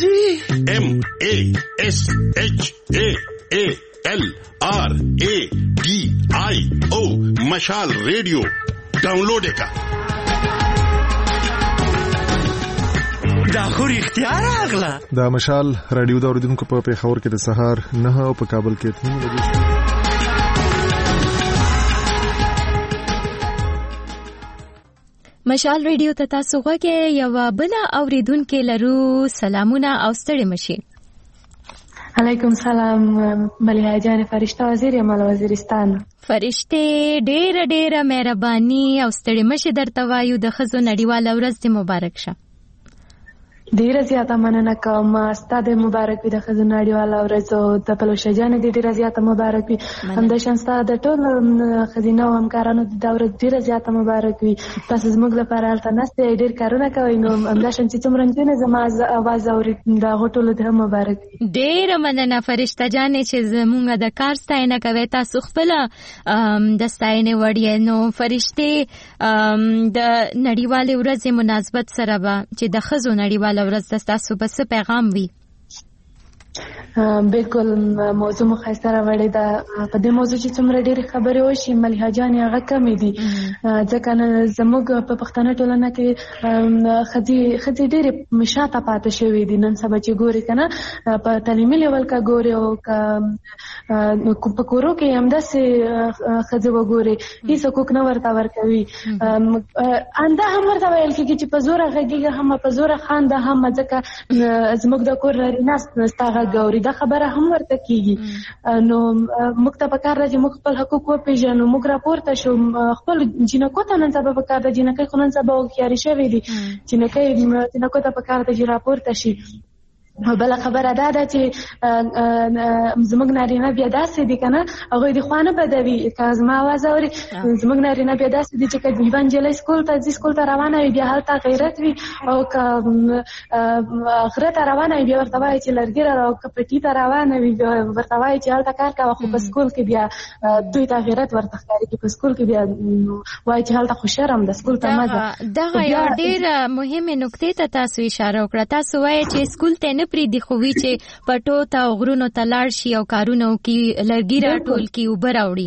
جی ام ا اس اچ ا ا ال ار ا ډي آی او مشال ریډیو ډاونلوډ وکړه دا خو اختیار اغلا دا مشال رادیو دا اوریدونکو په پیښور کې د سهار نه او په کابل کې اته بجې مشال ریډیو ته تاسو غوږی یو بل اوریدونکو لرو سلامونه او ستړي مشي علیکم سلام ملیحه جان فرشته وزیر مال وزیرستان فرشته ډېر ډېر مهرباني او ستړي مشي درته وایو د خزو نړیواله ورځ دې مبارک شه ډیره زیاته مننه کوم ستاسو مبارک وي د خزو نړیواله ورځ د پلوشه جان دې ډیره زیاته مبارک وي همداشان ستاسو د ټول خزینه او همکارانو د ورځ ډیره زیاته مبارک وي تاسو زموږ لپاره الته نسته ډیر کارونه کوي نو همداشان چې څومره نجونې زما आवाज اوري دا غټول د مبارک ډیره مننه فرشته جان چې زموږ د کار ستاینه کوي تاسو خپل د ستاینې وړي نو فرشته د نړیواله ورځ مناسبت سره به چې د خزو نړیواله ورځ تاسو بس پیغام وي بالکل موضوع مو خاصه راوړې ده. په دې موضوع چې څومره ډېرې خبرې وشي ملیحه جانې هغه کمې دي ځکه نه زموږ په پښتنه ټولنه کې ښځې ښځې ډېرې شاته پاتې شوې دي. نن سبا چې ګورې که نه په تعلیمي لیول که ګورې او که په کورو کې همداسې ښځې وګورې هېڅ حقوق نه ورته ورکوي. انده هم ورته ویل کېږي چې په زوره غږېږه هم په زوره خانده هم ځکه زموږ د کور نارینه ستا غږ اوري. دا خبره هم ورته کېږي. نو موږ ته پکار ده چې موږ خپل حقوق وپېژنو. موږ راپورته شو خپل جینکو ته نن سبا پکار ده. جینکۍ خو نن سبا هوښیارې شوې دي. جینکۍ جینکو ته پکار ده چې راپورته شي. بله خبره دا ده چې زموږ نارینه بیا داسې دي که نه هغوی د خوا نه بدوي. که زما اواز اوري زموږ نارینه بیا داسې دي چې که یوه نجلۍ سکول ته ځي سکول ته روانه وي بیا هلته غیرت وي او که غره ته روانه وي بیا ورته وایي چې لرګي را او که پټي ته روانه وي بیا ورته وایي چې هلته کار کوه. خو په سکول کې بیا دوی ته غیرت ورته ښکارېږي. په سکول کې بیا وایي چې هلته خو شرم ده سکول ته مه ځه. دغه یوه ډېره مهمې نقطې ته تاسو اشاره وکړه. تاسو وایئ چې سکول ته نه پرېږدي خو وي چې پټو ته او غرونو ته لاړ شي او کارونه وکړي لرګي راټول کړي اوبه راوړي.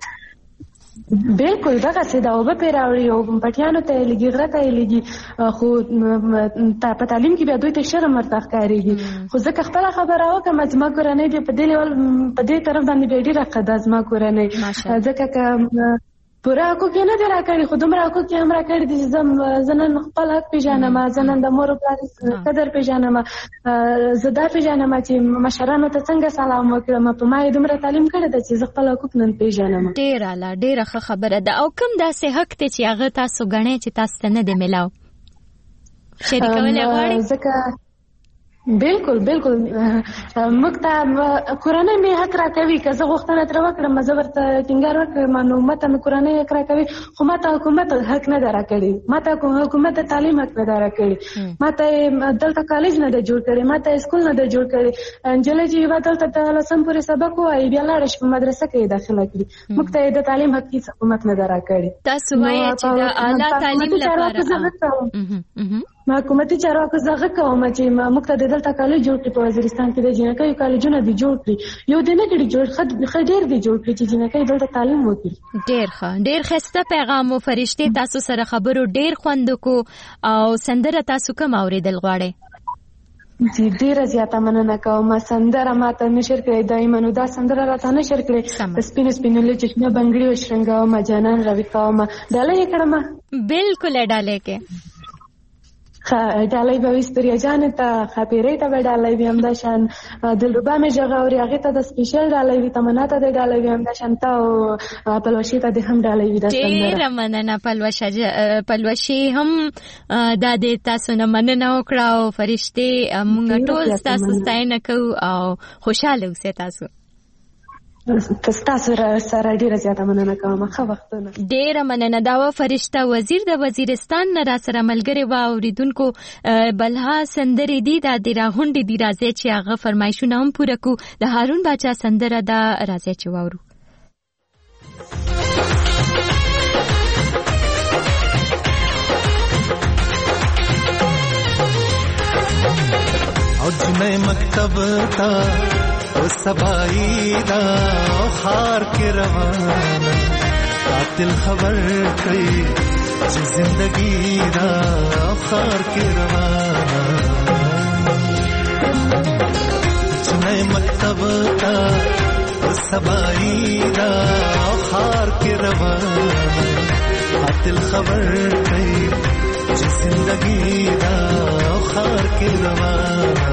بالکل دغسې ده. اوبه پرې راوړي او پټیانو ته یې لګي غره ته یې لګي. خو په تعلیم کې بیا دوی ته شرم ورته ښکارېږي. خو ځکه خپله خبره وکړم زما کورنۍ بیا په دې لیول په دې طرف باندې بیا ډېره ښه ده زما کورنۍ. ځکه که پوره حقوق یې نه دي راکړي خو دومره حقوق یې هم راکړي دي چې زه نن خپل حق پېژنم. زه نن د مور او پلار قدر پېژنم. زه دا پېژنم چې مشرانو ته څنګه سلام وکړم. په ما یې دومره تعلیم کړی ده چې زه خپل حقوق نن پېژنم. ډېره اعلی ډېره ښه خبره ده. او کوم داسې حق دی چې هغه تاسو ګڼئ چې تاسو ته نه دی میلاو شریکولی غواړئ؟ ځکه بالکل بالکل موږ ته کورنۍ مې حق راکوي. که زه غوښتنه ترې وکړم زه ورته ټینګار وکړم نو ما ته مې کورنۍ حق راکوي. خو ما ته حکومت حق نه ده راکړی. ما ته حکومت د تعلیم حق نه ده راکړی. ما ته دلته کالج نه ده جوړ کړی. ما ته اسکول نه ده جوړ کړی. نجلۍ چې یوه دلته د لسم پورې سبق ووایي بیا لاړه شي په مدرسه کې یې داخله کړي. موږ ته د تعلیم حق هېڅ حکومت نه ده راکړی. تاسو وایئ چې د اعلی تعلیم لپاره ما حکومتي چارواکو زه غږ کوم چې موږ ته د دلته کالج جوړ کړي. په وزیرستان کې د جینکیو کالجونه دي جوړ کړي. یو دی نه کړي جوړ ښه ډېر دي جوړ کړي چې جینکۍ دلته تعلیم وکړي. ډېر ښه ډېر ښایسته پیغام و. فرشتې تاسو سره خبرو ډېر خوند وکړو. او سندره تاسو کوم اورېدل غواړئ؟ جی ډېره زیاته مننه کوم. سندره ماته نشر کړې د ایمنو دا سندره راته نشر کړې. د سپینو سپینو چشمه بنګړي وشرنګومه جانان روي کومه ډالۍ یې کړمه. بالکل ډالۍ کې ډالۍ به وي ستریا جانې ته ښاپیرۍ ته به ډالۍ وي همداشان دلربا مې غږ اوري هغې ته د سپیشل ډالۍ وي تمنا ته د ډالۍ وي همداشان ته او پلوشې ته د هم ډالۍ وي. ډېره مننه پلوشه پلوشې هم دا د تاسو نه مننه وکړه. او فرشتې موږ ټول ستاسو ستاینه کوو او خوشحاله اوسئ. تاسو تاسو سره ډیره زیاته مننه کوم. ښه وختونه. ډیره مننه. دا و فرشته وزیر د وزیرستان نه را سره ملګری و. اوریدونکو بلها سندرې دي دا د راغونډې دي. راځي چې هغه فرمایشونه هم پوره کو. د هارون باچا سندره دا راځي چې واورو. او جنې مکتب تا او سبائی دا او خار کے روانا قاتل خبر کئی چی زندگی دا او خار کے روانا جنہیں مکتب تا او سبائی دا او خار کے روانا قاتل خبر کئی چی زندگی دا او خار کے روانا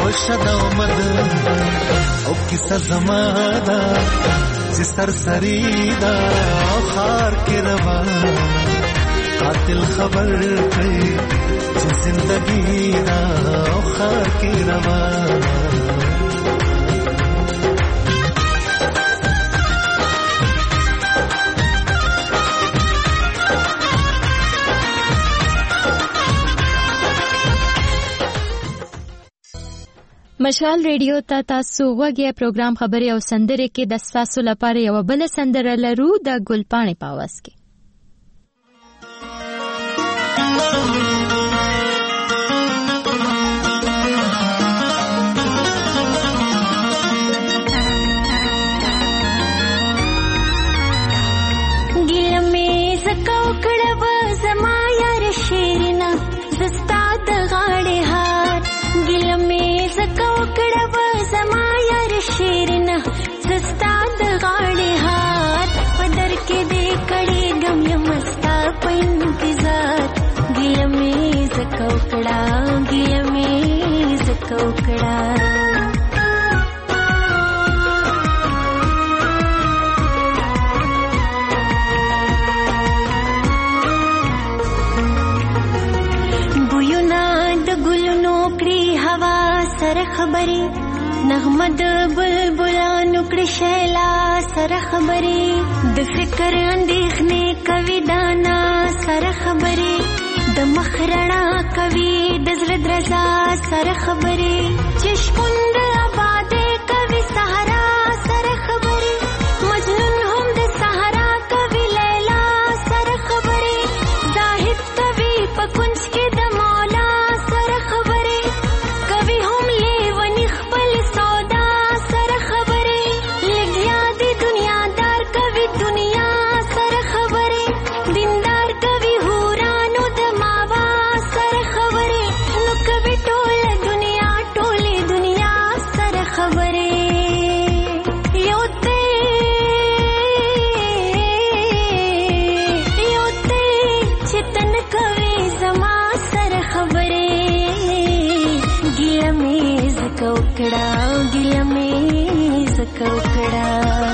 شد آمد او کیسه زمادا چې سر سریدا خار کې روا قاتل خبر کړي چې زندگی دا خار کې روا مشال ریډیو ته تاسو وګورئ پروګرام خبري او سندره کې د تاسو لپاره یو بل سندره لرو د ګلپاڼې په आवाज کې. ګل مې زکو کړه زما یار شیرنا زستا د غاړې هار ګل مې زکو کړه زما یار شیرنا زستا د غاړې هار پدر کې دې کړي غم یمستا په انتظار ګل مې زکو کړه ګل مې زکو کړه سره خبري نغمه د بلبلانو کړي شیلا سره خبري د فکر اندېښنې کوي دانا سره خبري د مخرنا کوي د زړه درزا سره خبري چشموند آبادې کوي سهارا سره خبري مجنون هم د سهارا کوي لیلا سره خبري زاهد کوي په کونج کې د مولا سره خبري کوي هم لیونی خپل سودا سره خبري لګیا دی دنیا دار کوي دنیا سره خبري دیندار کوي هورانو د ماوا سره خبري نو کوي ټول دنیا ټولې دنیا سره خبري یو ته یو ته چتن کوي زما سره خبري ګیله مې زکو کړه ګیله مې زکو کړه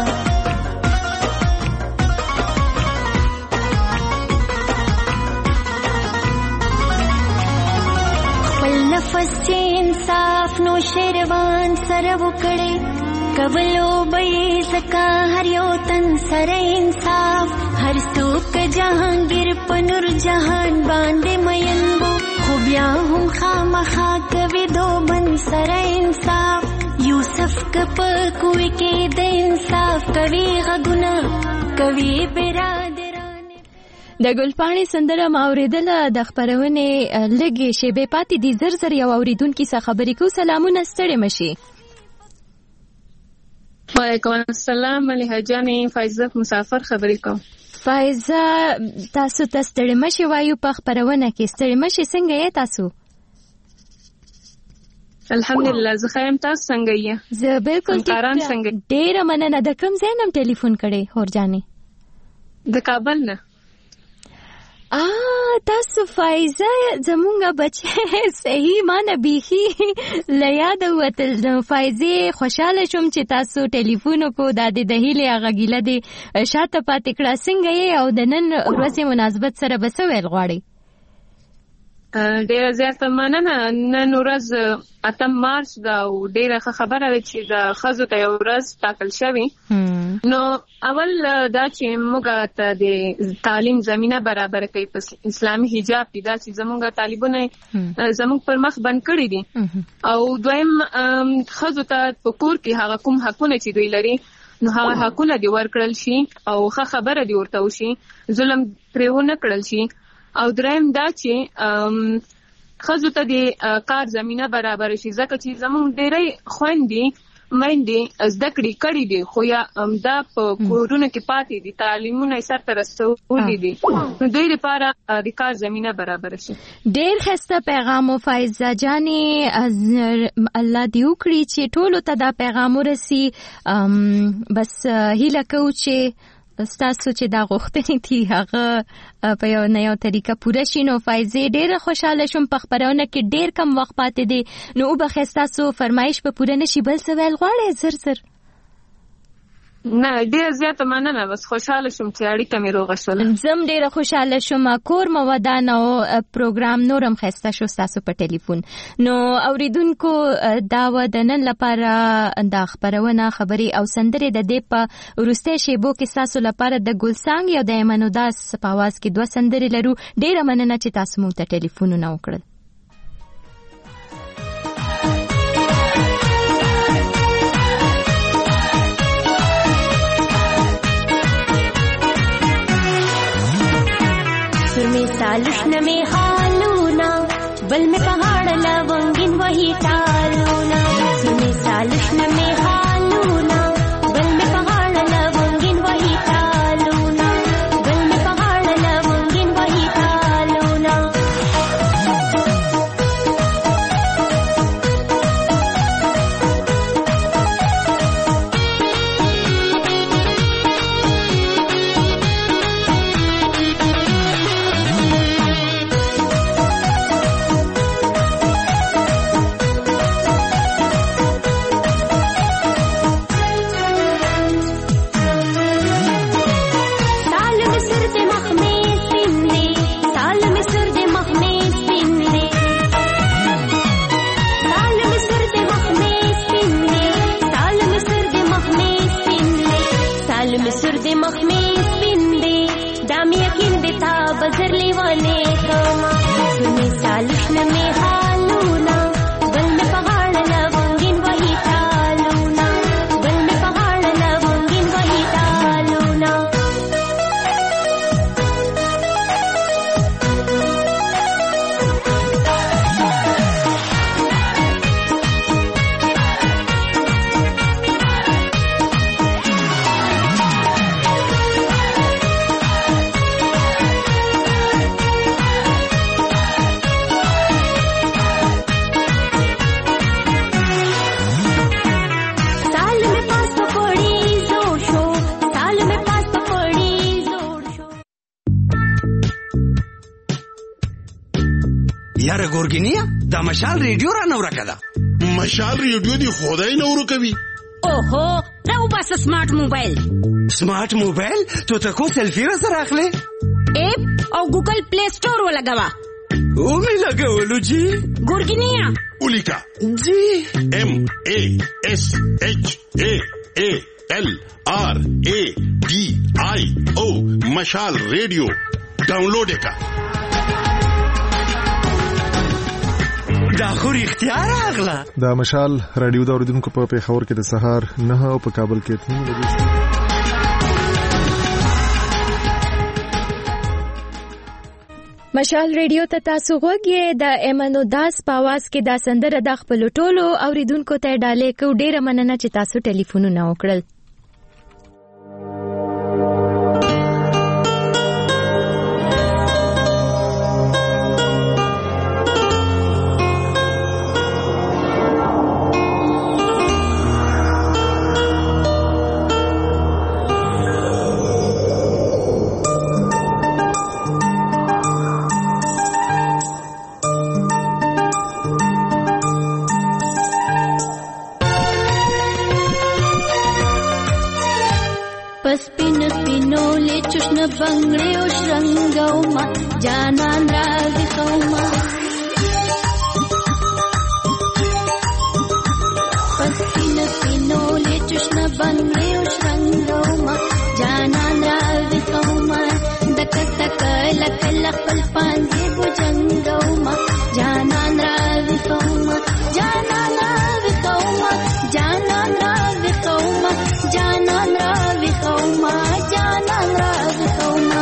خپل نفس چې انصاف نو شیروان سره وکړي کولو به زکا هر یو تن سره انصاف هر څوک جهانگیر په نور جهان باندې مینبو خو بیا هم خامخا کوي دو بن سره انصاف یوسف کپ کوي کې د انصاف کوي غږونه کوي برادران د ګلپاڼې سندره ما اوریدله د خبرونه لګي شیبه پاتې دي زر زر یو اوریدونکو څخه خبرې کو سلامونه ستړي مشي وعلیکم السلام مليحه جانې فایزه مسافر خبرې کوم فایزه تاسو ته ستړي مشي وایو په خبرونه کې ستړي مشي څنګه یې تاسو الحمدلله زه خیم تاسو څنګه یې زه بالکل ډیره مننه د کوم ځای نم ټلیفون کړي هور جانې د کابل نه آ تاسو فایزه زمونږ بچی صحیح معنی بیخي لیاد وتل فایزه خوشاله شوم چې تاسو ټلیفون کو د د هیله غږیله دی شاته پاتې کړه څنګه یې او د نن ورځې مناسبت سره بس ویل غواړي ډیره زیاته مننه نن ورځ اتم مارچ دا ډیره خبره ده چې د خزو ته ورځ ټاکل شوی نو اول دا چې موږ ته د تعلیم زمينه برابر کوي په اسلامي حجاب کې دا چې زموږ طالبونه زموږ پر مخ بند کړی دي او دویم خزو ته په کور کې هغه کوم حقونه چې دوی لري نو هغه حقونه دی ورکړل شي او ښه خبره دی ورته وشي ظلم پرېونه کړل شي او دریم دا چې خزو ته د کار زمينه برابر شي ځکه چې زموږ ډېرې خويندې مېندې زده کړې کړې دي خو یا دا په کورونو کې پاتې دي تعلیمونه یې سرته رسولي دي نو دوی لپاره د کار زمينه برابر شي ډېر ښه پیغام او فایزه جانې الله دې وکړي چې ټولو ته دا پیغام ورسي بس هیله کوو چې ستاسو چې دا غوښتنې دي هغه په یو نه یو طریقه پوره شي. نو فایزه ډېره خوشاله شوم په خپرونه کې ډېر کم وخت پاتې دی نو وبخښئ ستاسو فرمایش په پوره نشي بل څه ویل غواړئ زر زر؟ نه ډېر زیاته مننه بس خوشاله شوم چې اړیکه مې روغه شوله. زم ډېره خوشاله شوم کور مو ودان او پروګرام نورم ښایسته شو ستاسو په ټلیفون. نو اوریدونکو دا و د نن لپاره دا خپرونه خبري او سندرې د دې په وروستۍ شیبو کې ستاسو لپاره د ګلسانګ یا د ایمنوداس په اواز کې دوه سندرې لرو. ډېره مننه چې تاسو مو ته ټلیفونونه وکړل. सालुष्ण में हालूना बल में पहाड़ लवंगिन वही टालूना सुने सालुष्ण में हालूना बल में पहाड़ लवंगिन वही टालूना बल में पहाड़ लवंगिन वही टालूना یاره ګورګینیا دا مشال ریډیو را نو راکړه. مشال ریډیو دی خدای نو ورکوي. اوهو راو بس سمارټ موبایل. سمارټ موبایل ته تاسو سلفي را سره اخلي؟ اپ او ګوګل پلی سٹور ولګوا. او می لګولو جی. ګورګینیا ولیکا جی ام ا اس اچ ا ا ال آر ا ډي آی او مشال ریډیو ډاونلوډ کا. دا خو اختیار اغلا. دا مشال رادیو دا اوریدونکو په پیښور کې د سهار نه او په کابل کې اته بجې. مشال ریډیو ته تاسو غوږی د ایمنوداس په आवाज کې دا سندره د خپل ټولو اوریدونکو ته ډالې کو. ډیره مننه چې تاسو ټلیفونونه وکړل. बंगड़े ओ श्रृंगौमा जानन राधिकौमा पस्तिन पिनोले चुष्ण बंगड़े ओ श्रृंगौमा जानन राधिकौमा दक तक लक लकल पांजे भुजंगौमा जानन राधिकौमा जानन राधिकौमा जानन राधिकौमा जानन राधिकौमा जानन राधिकौमा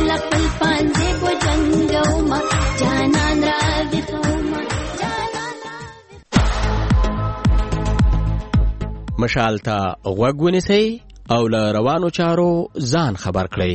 خپل پانځه په جنگوما جانان را وخوما مشال ته غوږ ونیسئ او له روانو چارو ځان خبر کړئ.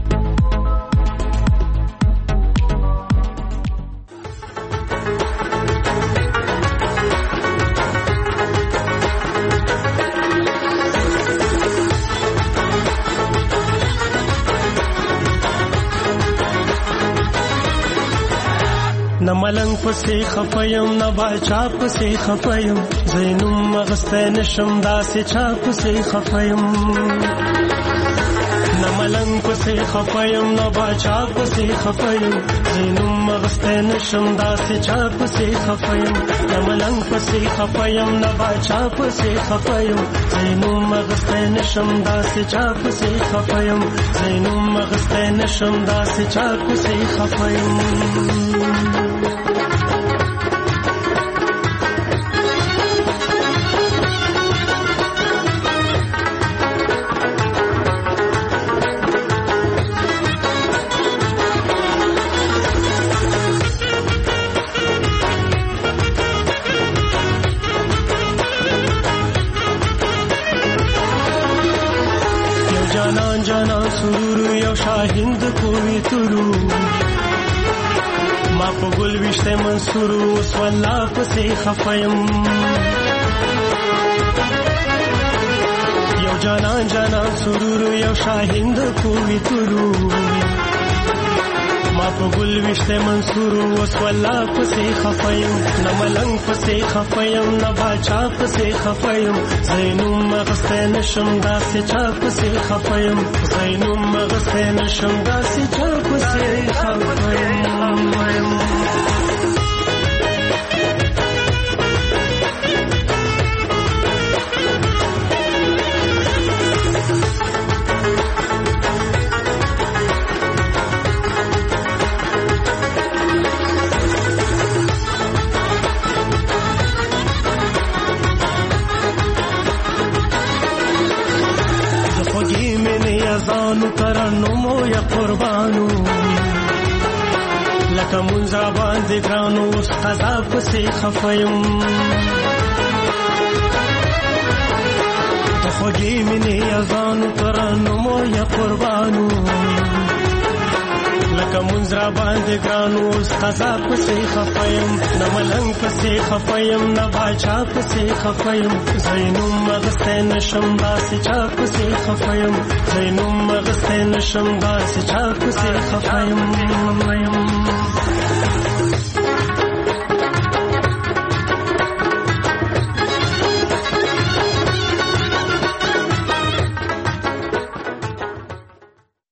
نه ملنګ پسې خفایم نه باچا پسې خفایم زینوم مغسته نشم داسې چا پسې خفایم نه ملنګ پسې خفایم نه باچا پسې خفایم زینوم مغسته نشم داسې چا پسې خفایم نه ملنګ پسې خفایم نه باچا پسې خفایم زینوم مغسته نشم داسې چا پسې خفایم زینوم مغسته نشم داسې چا پسې خفایم. جانان جانان سرور یو شاهند کوی ترو ما په ګل وشته منصور اوس والله پسې خفایم یو جانان جانان سرور یو شاهند کوی ترو ما په ګل وشته منصور اوس والله پسې خفایم نه ملنګ پسې خفایم نه باچا پسې خفایم زینوم مغسته نشم داسې چا پسې خفایم زینوم مغسته نشم داسې چا پسې خفایم. ازانو ترنمو یا قربانو لکه منځه باندې ګرانو اوس قضا پسې خفایم د خوږې مینې ازانو ترنمو یا قربانو لکه منځه باندې ګرانو اوس قضا پسې خفایم نه ملنګ پسې خفایم نه باچا پسې خفایم زینوم مغسته نشم داسې چا پسې خفایم زینوم مغسته نشم داسې چا پسې خفایم.